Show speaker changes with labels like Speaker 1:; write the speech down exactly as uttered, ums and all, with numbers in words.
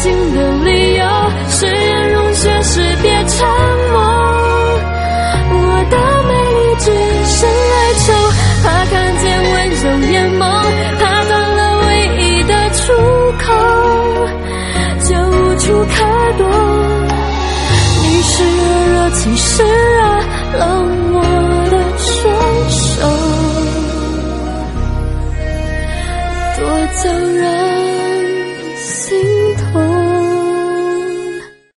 Speaker 1: 情的理由，是人容现实别沉默。我的美丽只剩哀愁，怕看见温柔眼眸，怕断了唯一的出口，就无处可躲。你是热热，其实啊冷我的双手，夺走人